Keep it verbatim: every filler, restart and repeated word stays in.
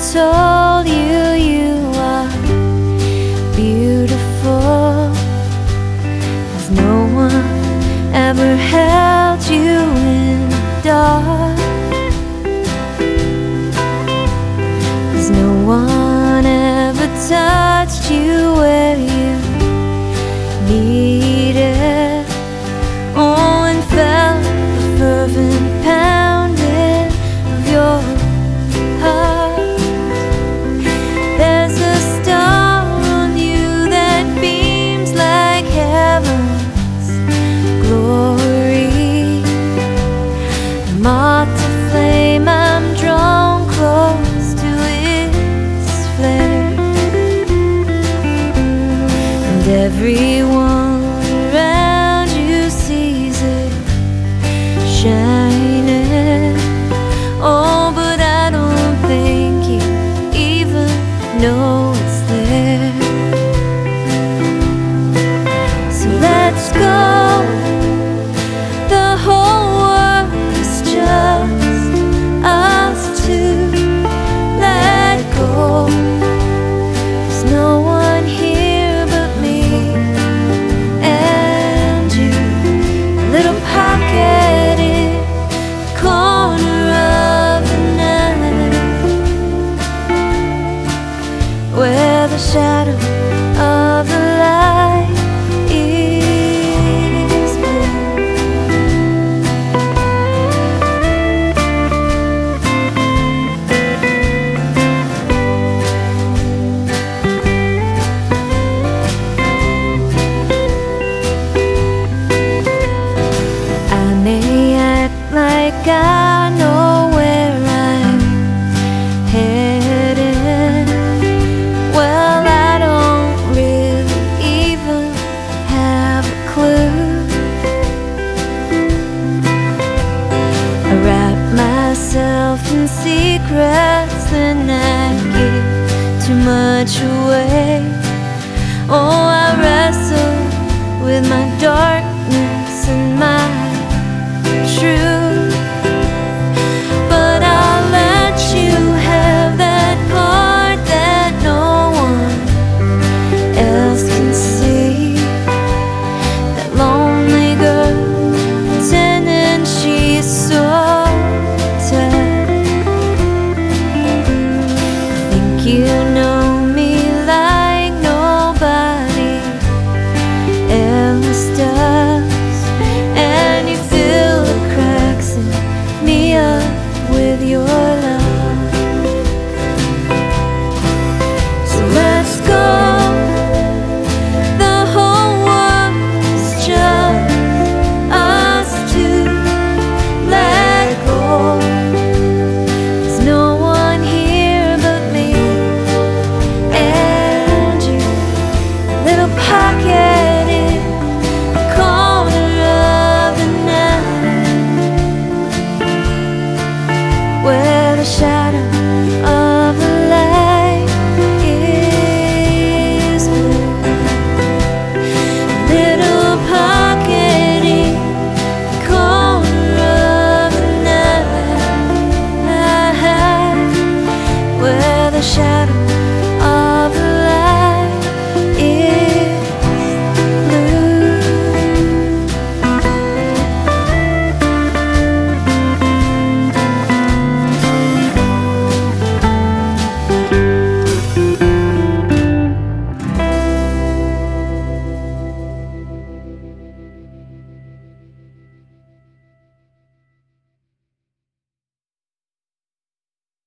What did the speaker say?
told you you are beautiful, as no one ever held you in the dark, as no one ever touched you where you needed. Oh, and felt the fervent pounding of your heart. There's a star on you that beams like heaven's glory. The moth to flame, I'm drawn close to its flare, and everyone around you sees it shining. Oh, but I don't think you even know it's there. So let's go. The whole world is just us two. Let go. There's no one here but me and you. A little pocket in the corner of the night, where the shadow of the light is blue. I may act like I know where I'm headed. Well, I don't really even have a clue. I wrap myself in secrets, then I give too much away. Oh, I wrestle with my darkness and my truth, but I'll let you have that part that no one else can see. That lonely girl pretending she's so tired. Think you know me like nobody else does, and you fill the cracks in me up with your love. So let's go. The whole world is just us two. Let go. There's no one here but me and you. Little pocket in the corner of the night, where the shadow